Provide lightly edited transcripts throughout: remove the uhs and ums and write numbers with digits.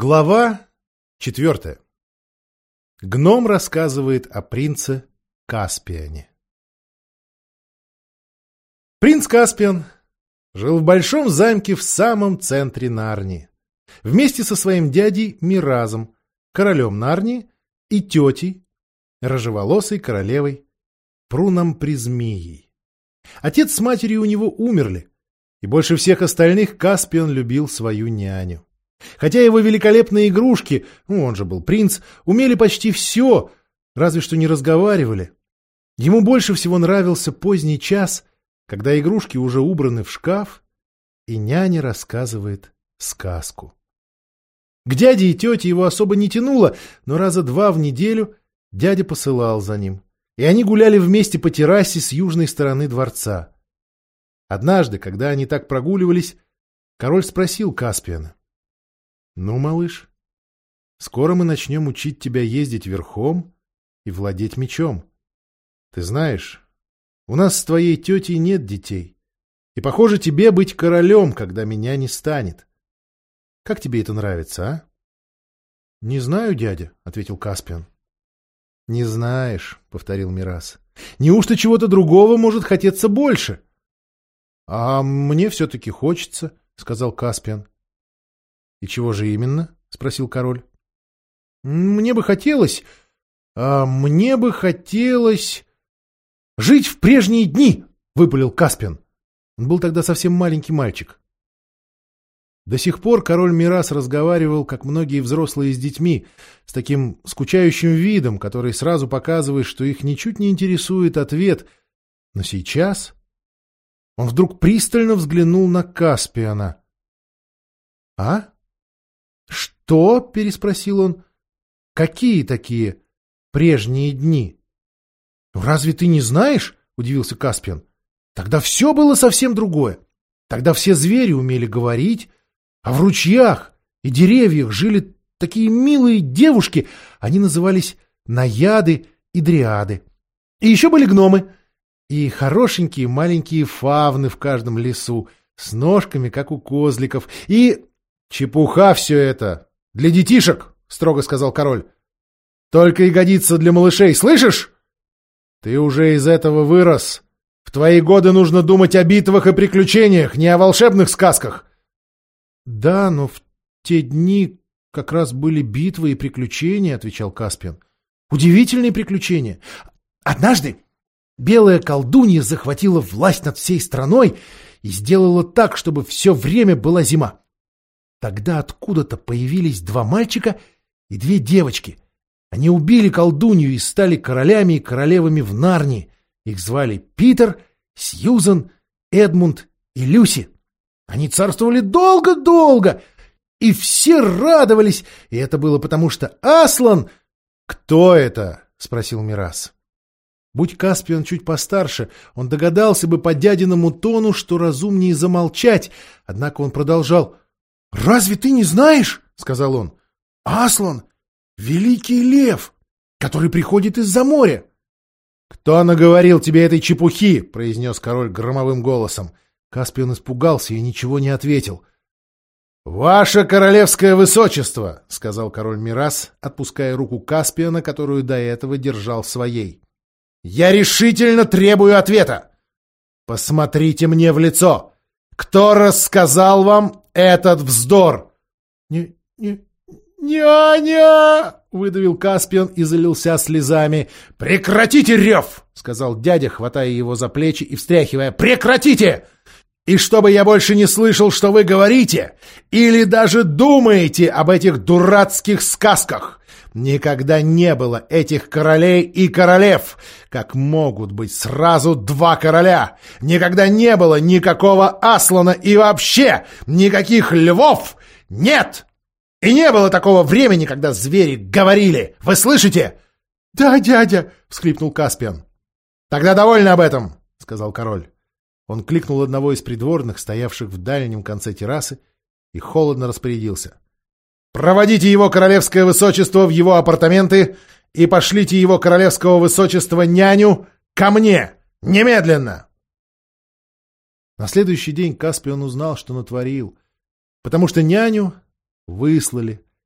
Глава 4. Гном рассказывает о принце Каспиане. Принц Каспиан жил в большом замке в самом центре Нарнии, вместе со своим дядей Миразом, королем Нарнии, и тетей, рыжеволосой королевой Прунампризмией. Отец с матерью у него умерли, и больше всех остальных Каспиан любил свою няню. Хотя его великолепные игрушки, он же был принц, умели почти все, разве что не разговаривали. Ему больше всего нравился поздний час, когда игрушки уже убраны в шкаф, и няня рассказывает сказку. К дяде и тете его особо не тянуло, но раза 2 в неделю дядя посылал за ним, и они гуляли вместе по террасе с южной стороны дворца. Однажды, когда они так прогуливались, король спросил Каспиана: «Ну, малыш, скоро мы начнем учить тебя ездить верхом и владеть мечом. Ты знаешь, у нас с твоей тетей нет детей, и, похоже, тебе быть королем, когда меня не станет. Как тебе это нравится, а?» — «Не знаю, дядя», — ответил Каспиан. «Не знаешь», — повторил Мираз. «Неужто чего-то другого может хотеться больше?» «А мне все-таки хочется», — сказал Каспиан. — И чего же именно? — спросил король. — Мне бы хотелось жить в прежние дни, — выпалил Каспиан. Он был тогда совсем маленький мальчик. До сих пор король Мираз разговаривал, как многие взрослые, с детьми, с таким скучающим видом, который сразу показывает, что их ничуть не интересует ответ. Но сейчас он вдруг пристально взглянул на Каспиана. — А? «Что?» — переспросил он. «Какие такие прежние дни?» «Разве ты не знаешь?» — удивился Каспиан. «Тогда все было совсем другое. Тогда все звери умели говорить, а в ручьях и деревьях жили такие милые девушки, они назывались наяды и дриады. И еще были гномы, и хорошенькие маленькие фавны в каждом лесу, с ножками, как у козликов, и...» «Чепуха все это! Для детишек!» — строго сказал король. «Только и годится для малышей, слышишь? Ты уже из этого вырос. В твои годы нужно думать о битвах и приключениях, не о волшебных сказках». «Да, но в те дни как раз были битвы и приключения», — отвечал Каспиан. «Удивительные приключения. Однажды белая колдунья захватила власть над всей страной и сделала так, чтобы все время была зима. Тогда откуда-то появились 2 мальчика и 2 девочки. Они убили колдунью и стали королями и королевами в Нарнии. Их звали Питер, Сьюзан, Эдмунд и Люси. Они царствовали долго-долго, и все радовались, и это было потому, что Аслан... — «Кто это?» — спросил Мираз. Будь Каспиан чуть постарше, он догадался бы по дядиному тону, что разумнее замолчать, однако он продолжал. «Разве ты не знаешь, — сказал он, — Аслан — великий лев, который приходит из-за моря?» «Кто наговорил тебе этой чепухи?» — произнес король громовым голосом. Каспиан испугался и ничего не ответил. «Ваше королевское высочество!» — сказал король Мираз, отпуская руку Каспиана, которую до этого держал своей. «Я решительно требую ответа! Посмотрите мне в лицо! Кто рассказал вам этот вздор?» «Няня!» — выдавил Каспиан и залился слезами. «Прекратите рев!» — сказал дядя, хватая его за плечи и встряхивая. «Прекратите! И чтобы я больше не слышал, что вы говорите или даже думаете об этих дурацких сказках! Никогда не было этих королей и королев, как могут быть сразу 2 короля! Никогда не было никакого Аслана и вообще никаких львов! Нет! И не было такого времени, когда звери говорили! Вы слышите?» «Да, дядя!» — всхлипнул Каспиан. «Тогда довольно об этом!» — сказал король. Он кликнул одного из придворных, стоявших в дальнем конце террасы, и холодно распорядился. «Проводите его королевское высочество в его апартаменты и пошлите его королевского высочества няню ко мне! Немедленно!» На следующий день Каспиан узнал, что натворил, потому что няню выслали,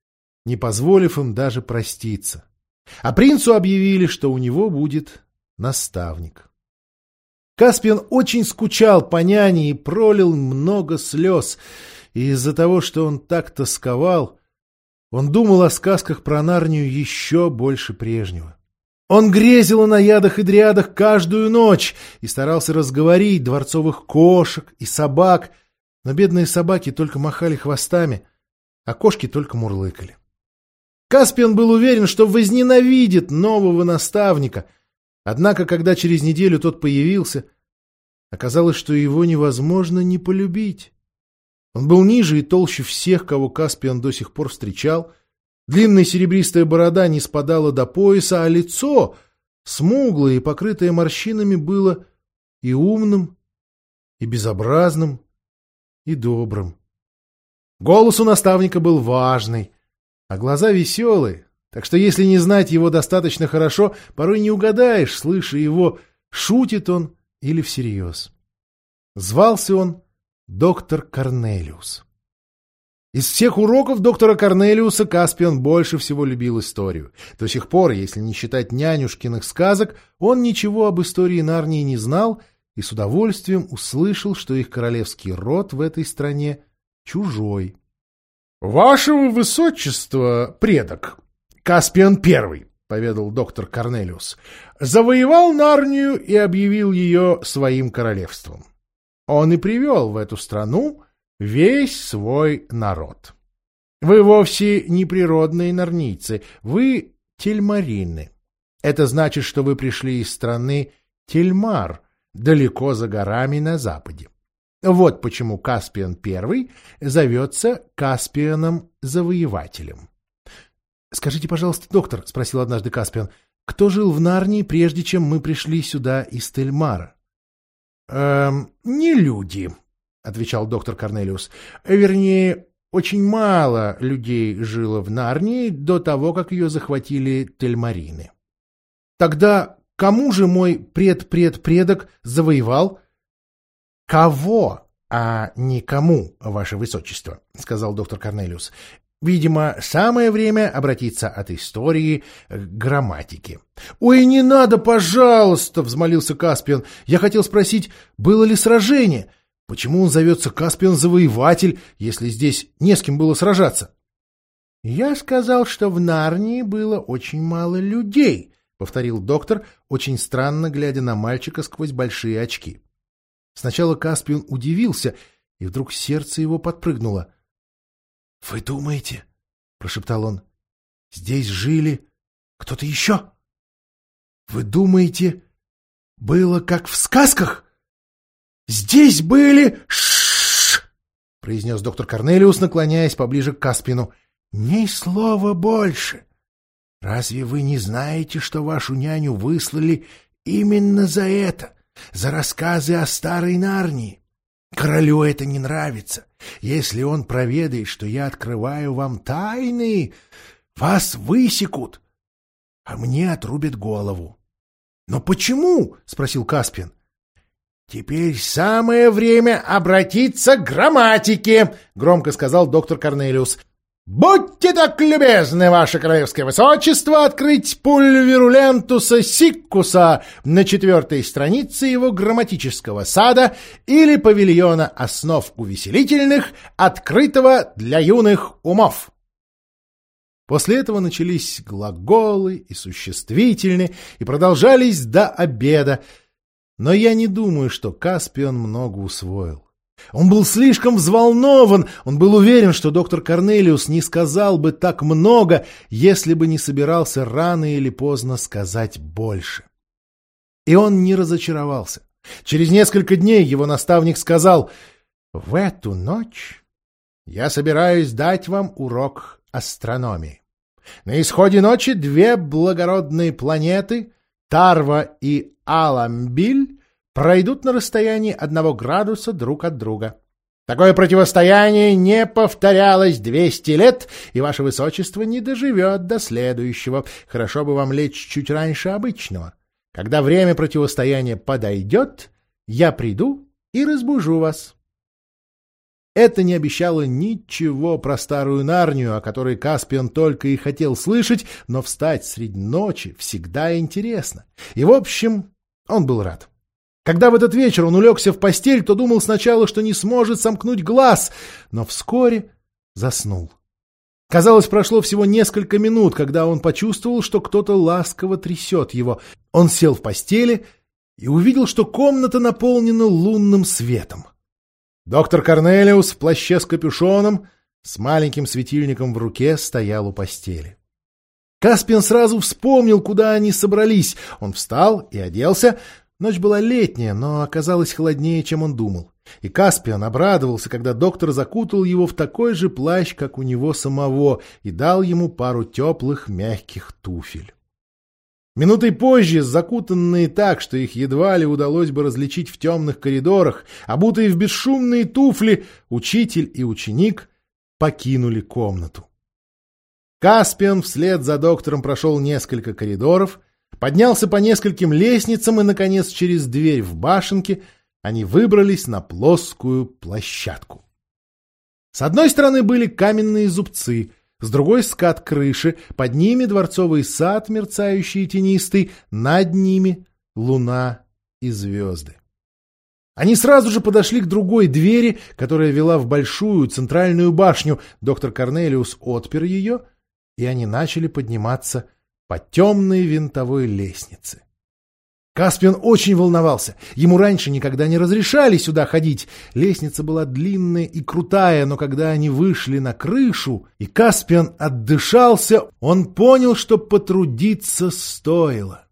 не позволив им даже проститься. А принцу объявили, что у него будет наставник. Каспиан очень скучал по няне и пролил много слез, и из-за того, что он так тосковал, он думал о сказках про Нарнию еще больше прежнего. Он грезил о наядах и дриадах каждую ночь и старался разговорить дворцовых кошек и собак, но бедные собаки только махали хвостами, а кошки только мурлыкали. Каспиан был уверен, что возненавидит нового наставника, однако, когда через неделю тот появился, оказалось, что его невозможно не полюбить. Он был ниже и толще всех, кого Каспиан до сих пор встречал. Длинная серебристая борода не спадала до пояса, а лицо, смуглое и покрытое морщинами, было и умным, и безобразным, и добрым. Голос у наставника был важный, а глаза веселые, так что если не знать его достаточно хорошо, порой не угадаешь, слыша его, шутит он или всерьез. Звался он доктор Корнелиус. Из всех уроков доктора Корнелиуса Каспиан больше всего любил историю. До сих пор, если не считать нянюшкиных сказок, он ничего об истории Нарнии не знал и с удовольствием услышал, что их королевский род в этой стране чужой. — Вашего высочества, предок, Каспиан I, — поведал доктор Корнелиус, — завоевал Нарнию и объявил ее своим королевством. Он и привел в эту страну весь свой народ. Вы вовсе не природные нарнийцы, вы тельмарины. Это значит, что вы пришли из страны Тельмар, далеко за горами на западе. Вот почему Каспиан I зовется Каспианом Завоевателем. — Скажите, пожалуйста, доктор, — спросил однажды Каспиан, — кто жил в Нарнии, прежде чем мы пришли сюда из Тельмара? — Не люди, — отвечал доктор Корнелиус. — Вернее, очень мало людей жило в Нарнии до того, как ее захватили тельмарины. — Тогда кому же мой предок завоевал? — Кого, а не кому, ваше высочество, — сказал доктор Корнелиус. — Видимо, самое время обратиться от истории к грамматике. — Ой, не надо, пожалуйста, — взмолился Каспиан. — Я хотел спросить, было ли сражение? Почему он зовется Каспиан-завоеватель, если здесь не с кем было сражаться? — Я сказал, что в Нарнии было очень мало людей, — повторил доктор, очень странно глядя на мальчика сквозь большие очки. Сначала Каспиан удивился, и вдруг сердце его подпрыгнуло. — Вы думаете, — прошептал он, — здесь жили кто-то еще? Вы думаете, было как в сказках? Здесь были... Ш-ш-ш! — произнес доктор Корнелиус, наклоняясь поближе к Каспиану. — Ни слова больше. Разве вы не знаете, что вашу няню выслали именно за это, за рассказы о старой Нарнии? Королю это не нравится. Если он проведает, что я открываю вам тайны, вас высекут, а мне отрубят голову. — Но почему? — спросил Каспиан. — Теперь самое время обратиться к грамматике, — громко сказал доктор Корнелиус. — Будьте так любезны, ваше королевское высочество, открыть пульверулентуса сиккуса на 4-й странице его грамматического сада или павильона основ увеселительных, открытого для юных умов. После этого начались глаголы и существительные и продолжались до обеда, но я не думаю, что Каспиан много усвоил. Он был слишком взволнован, он был уверен, что доктор Корнелиус не сказал бы так много, если бы не собирался рано или поздно сказать больше. И он не разочаровался. Через несколько дней его наставник сказал: «В эту ночь я собираюсь дать вам урок астрономии. На исходе ночи 2 благородные планеты, Тарва и Аламбиль, пройдут на расстоянии 1 градуса друг от друга. Такое противостояние не повторялось 200 лет, и ваше высочество не доживет до следующего. Хорошо бы вам лечь чуть раньше обычного. Когда время противостояния подойдет, я приду и разбужу вас». Это не обещало ничего про старую Нарнию, о которой Каспиан только и хотел слышать, но встать средь ночи всегда интересно. И, в общем, он был рад. Когда в этот вечер он улегся в постель, то думал сначала, что не сможет сомкнуть глаз, но вскоре заснул. Казалось, прошло всего несколько минут, когда он почувствовал, что кто-то ласково трясет его. Он сел в постели и увидел, что комната наполнена лунным светом. Доктор Корнелиус в плаще с капюшоном, с маленьким светильником в руке, стоял у постели. Каспиан сразу вспомнил, куда они собрались. Он встал и оделся. Ночь была летняя, но оказалась холоднее, чем он думал. И Каспиан обрадовался, когда доктор закутал его в такой же плащ, как у него самого, и дал ему пару теплых мягких туфель. Минутой позже, закутанные так, что их едва ли удалось бы различить в темных коридорах, обутые в бесшумные туфли, учитель и ученик покинули комнату. Каспиан вслед за доктором прошел несколько коридоров, поднялся по нескольким лестницам и, наконец, через дверь в башенке они выбрались на плоскую площадку. С одной стороны были каменные зубцы, с другой — скат крыши, под ними дворцовый сад, мерцающий и тенистый, над ними луна и звезды. Они сразу же подошли к другой двери, которая вела в большую центральную башню. Доктор Корнелиус отпер ее, и они начали подниматься по темной винтовой лестнице. Каспиан очень волновался. Ему раньше никогда не разрешали сюда ходить. Лестница была длинная и крутая, но когда они вышли на крышу, и Каспиан отдышался, он понял, что потрудиться стоило.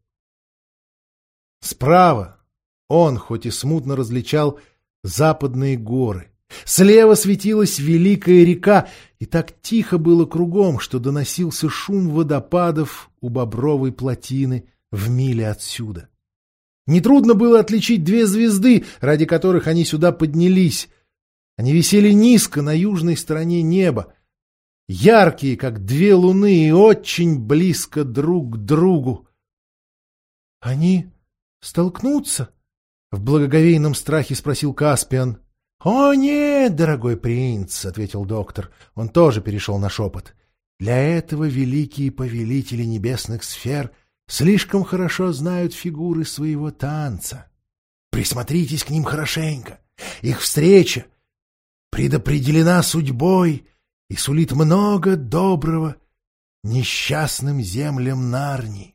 Справа он, хоть и смутно различал, западные горы. Слева светилась великая река, и так тихо было кругом, что доносился шум водопадов у Бобровой плотины в миле отсюда. Нетрудно было отличить две звезды, ради которых они сюда поднялись. Они висели низко на южной стороне неба, яркие, как две луны, и очень близко друг к другу. — Они столкнутся? — в благоговейном страхе спросил Каспиан. — О, нет, дорогой принц, — ответил доктор. Он тоже перешел на шепот. — Для этого великие повелители небесных сфер слишком хорошо знают фигуры своего танца. Присмотритесь к ним хорошенько. Их встреча предопределена судьбой и сулит много доброго несчастным землям Нарнии.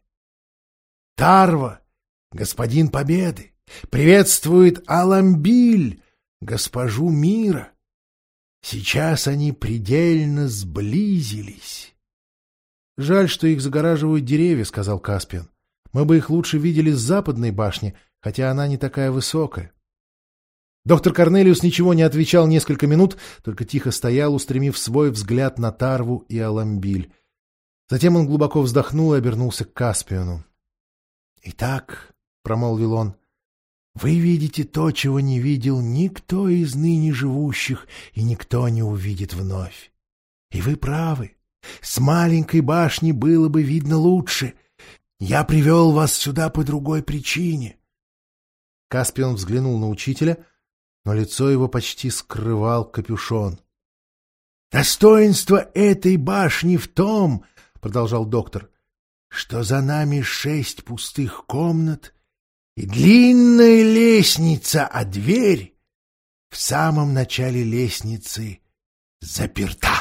Тарва, господин Победы, приветствует Аламбиль, госпожу Мира. Сейчас они предельно сблизились. — Жаль, что их загораживают деревья, — сказал Каспиан. — Мы бы их лучше видели с западной башни, хотя она не такая высокая. Доктор Корнелиус ничего не отвечал несколько минут, только тихо стоял, устремив свой взгляд на Тарву и Аламбиль. Затем он глубоко вздохнул и обернулся к Каспиану. — Итак, — промолвил он, — вы видите то, чего не видел никто из ныне живущих, и никто не увидит вновь. И вы правы. С маленькой башни было бы видно лучше. Я привел вас сюда по другой причине. Каспиан взглянул на учителя, но лицо его почти скрывал капюшон. — Достоинство этой башни в том, — продолжал доктор, — что за нами 6 пустых комнат и длинная лестница, а дверь в самом начале лестницы заперта.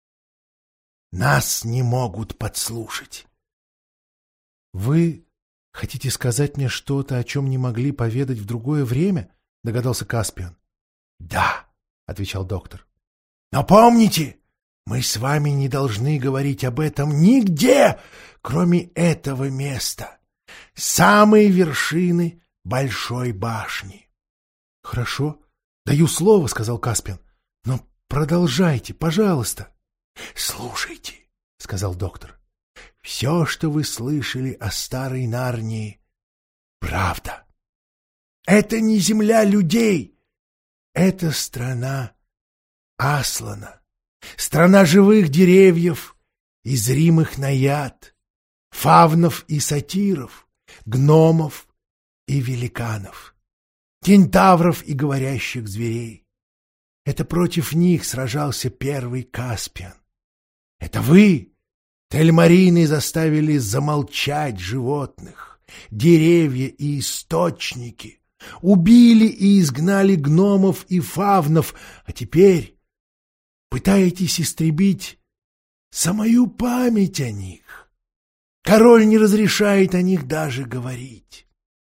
Нас не могут подслушать. — Вы хотите сказать мне что-то, о чем не могли поведать в другое время? — догадался Каспиан. — Да, — отвечал доктор. — Но помните, мы с вами не должны говорить об этом нигде, кроме этого места, самой вершины большой башни. — Хорошо, даю слово, — сказал Каспиан. — Но продолжайте, пожалуйста. — Слушайте, — сказал доктор, — все, что вы слышали о старой Нарнии, правда. Это не земля людей, это страна Аслана, страна живых деревьев и зримых наяд, фавнов и сатиров, гномов и великанов, кентавров и говорящих зверей. Это против них сражался первый Каспиан. Это вы, Тельмарины, заставили замолчать животных, деревья и источники, убили и изгнали гномов и фавнов, а теперь пытаетесь истребить самую память о них. Король не разрешает о них даже говорить.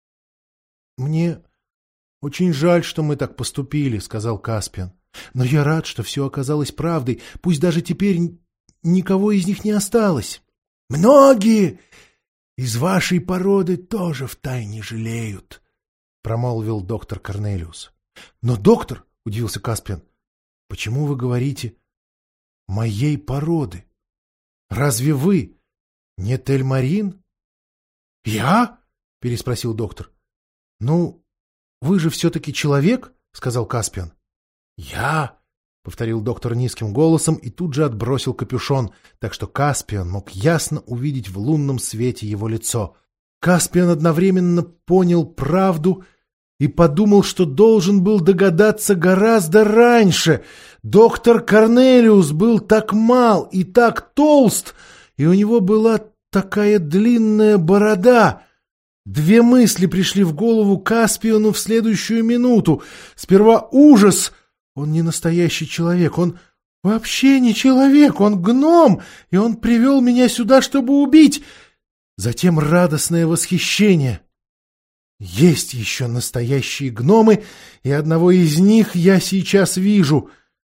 — Мне очень жаль, что мы так поступили, — сказал Каспиан. — Но я рад, что все оказалось правдой. Пусть даже теперь никого из них не осталось. — Многие из вашей породы тоже втайне жалеют, — промолвил доктор Корнелиус. — Но, доктор, — удивился Каспиан, — почему вы говорите «моей породы»? Разве вы не Тельмарин? — Я? — переспросил доктор. — Ну, вы же все-таки человек, — сказал Каспиан. — Я? — повторил доктор низким голосом и тут же отбросил капюшон, так что Каспиан мог ясно увидеть в лунном свете его лицо. Каспиан одновременно понял правду и подумал, что должен был догадаться гораздо раньше. Доктор Корнелиус был так мал и так толст, и у него была такая длинная борода. Две мысли пришли в голову Каспиану в следующую минуту. Сперва ужас. Он не настоящий человек, он вообще не человек, он гном, и он привел меня сюда, чтобы убить. Затем радостное восхищение. Есть еще настоящие гномы, и одного из них я сейчас вижу.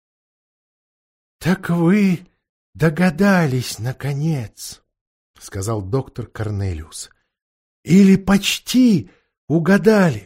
— Так вы догадались, наконец, — сказал доктор Корнелиус. — Или почти угадали.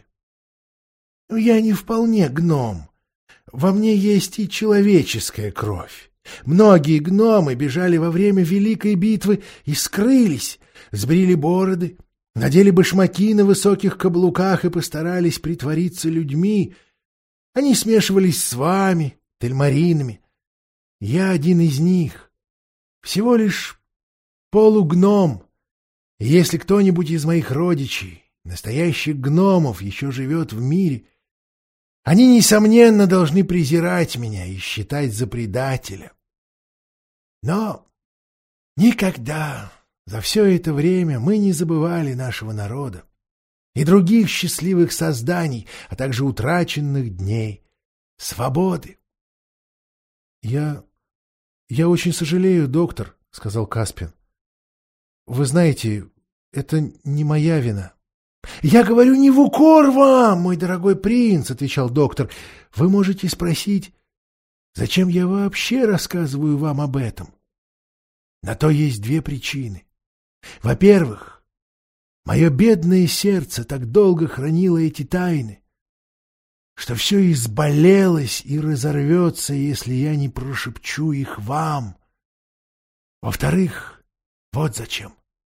Я не вполне гном. Во мне есть и человеческая кровь. Многие гномы бежали во время Великой битвы и скрылись, сбрили бороды, надели башмаки на высоких каблуках и постарались притвориться людьми. Они смешивались с вами, Тельмаринами. Я один из них, всего лишь полугном. И если кто-нибудь из моих родичей, настоящих гномов, еще живет в мире, они, несомненно, должны презирать меня и считать за предателя. Но никогда за все это время мы не забывали нашего народа и других счастливых созданий, а также утраченных дней свободы. — Я очень сожалею, доктор, — сказал Каспиан. — Вы знаете, это не моя вина. — Я говорю не в укор вам, мой дорогой принц, — отвечал доктор. — Вы можете спросить, зачем я вообще рассказываю вам об этом? На то есть две причины. Во-первых, мое бедное сердце так долго хранило эти тайны, что все изболелось и разорвется, если я не прошепчу их вам. Во-вторых, вот зачем.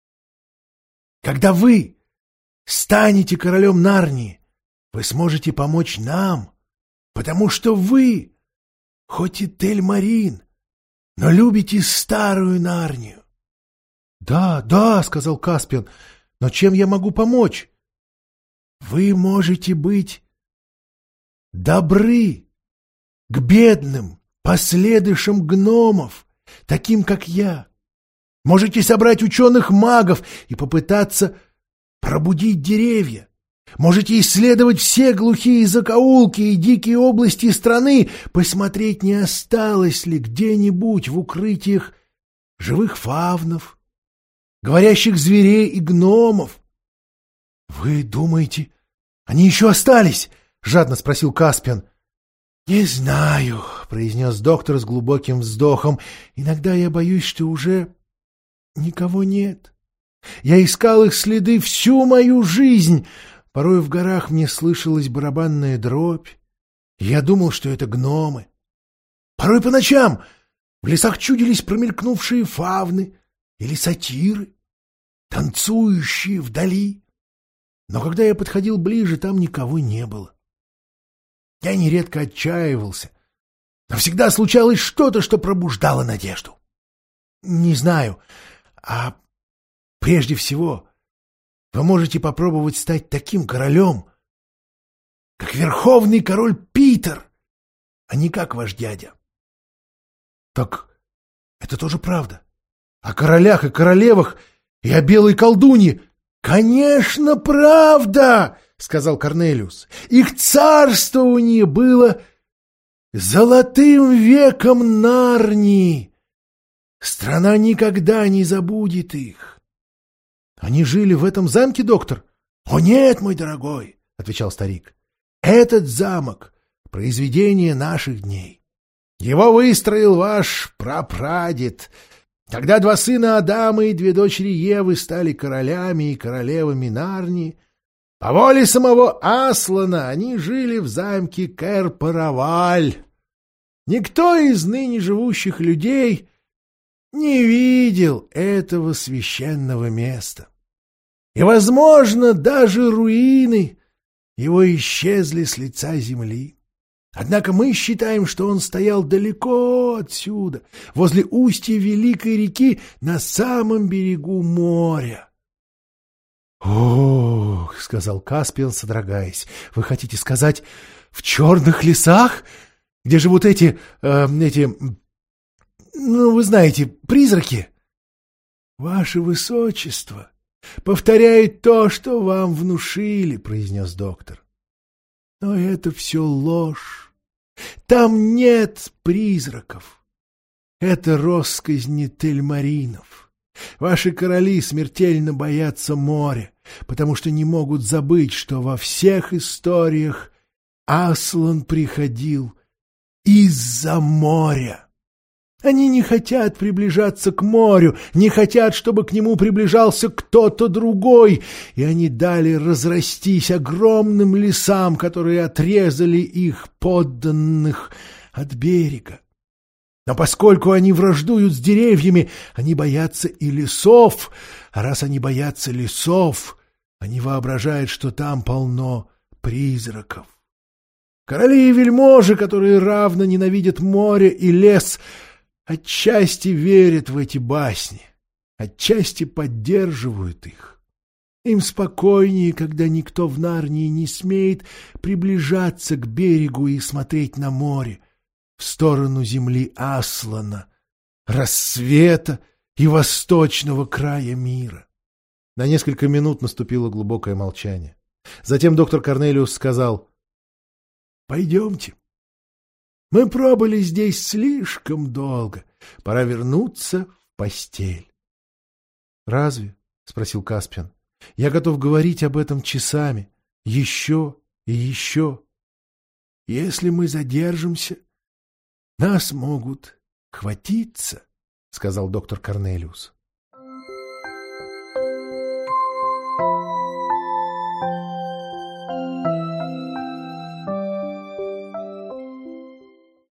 Когда вы станете королем Нарнии, вы сможете помочь нам, потому что вы, хоть и Тельмарин, но любите старую Нарнию. — Да, да, — сказал Каспиан, — но чем я могу помочь? — Вы можете быть добры к бедным последующим гномов, таким как я. Можете собрать ученых-магов и попытаться пробудить деревья. Можете исследовать все глухие закоулки и дикие области страны, посмотреть, не осталось ли где-нибудь в укрытиях живых фавнов, говорящих зверей и гномов. — Вы думаете, они еще остались? — жадно спросил Каспиан. — Не знаю, — произнес доктор с глубоким вздохом. — Иногда я боюсь, что уже никого нет. Я искал их следы всю мою жизнь. Порой в горах мне слышалась барабанная дробь. Я думал, что это гномы. Порой по ночам в лесах чудились промелькнувшие фавны или сатиры, танцующие вдали. Но когда я подходил ближе, там никого не было. Я нередко отчаивался, но всегда случалось что-то, что пробуждало надежду. Не знаю, а прежде всего вы можете попробовать стать таким королем, как верховный король Питер, а не как ваш дядя. — Так это тоже правда. О королях и королевах и о белой колдунье. — Конечно, правда, — сказал Корнелиус. Их царствование было золотым веком Нарнии. Страна никогда не забудет их. — Они жили в этом замке, доктор? — О нет, мой дорогой, — отвечал старик. — Этот замок — произведение наших дней. Его выстроил ваш прапрадед, когда 2 сына Адама и 2 дочери Евы стали королями и королевами Нарнии. По воле самого Аслана они жили в замке Кэр-Параваль. Никто из ныне живущих людей не видел этого священного места. И, возможно, даже руины его исчезли с лица земли. Однако мы считаем, что он стоял далеко отсюда, возле устья великой реки, на самом берегу моря. — Ох, — сказал Каспиан, содрогаясь, — вы хотите сказать, в черных лесах, где живут эти, вы знаете, призраки? — Ваше Высочество повторяет то, что вам внушили, — произнес доктор. — Но это все ложь. Там нет призраков. Это россказни тельмаринов. Ваши короли смертельно боятся моря, потому что не могут забыть, что во всех историях Аслан приходил из-за моря. Они не хотят приближаться к морю, не хотят, чтобы к нему приближался кто-то другой, и они дали разрастись огромным лесам, которые отрезали их подданных от берега. Но поскольку они враждуют с деревьями, они боятся и лесов, а раз они боятся лесов, они воображают, что там полно призраков. Короли и вельможи, которые равно ненавидят море и лес, отчасти верят в эти басни, отчасти поддерживают их. Им спокойнее, когда никто в Нарнии не смеет приближаться к берегу и смотреть на море, в сторону земли Аслана, рассвета и восточного края мира. На несколько минут наступило глубокое молчание. Затем доктор Корнелиус сказал: — Пойдемте. Мы пробыли здесь слишком долго. Пора вернуться в постель. — Разве? — спросил Каспиан. — Я готов говорить об этом часами. Еще и еще. — Если мы задержимся, нас могут хватиться, — сказал доктор Корнелиус.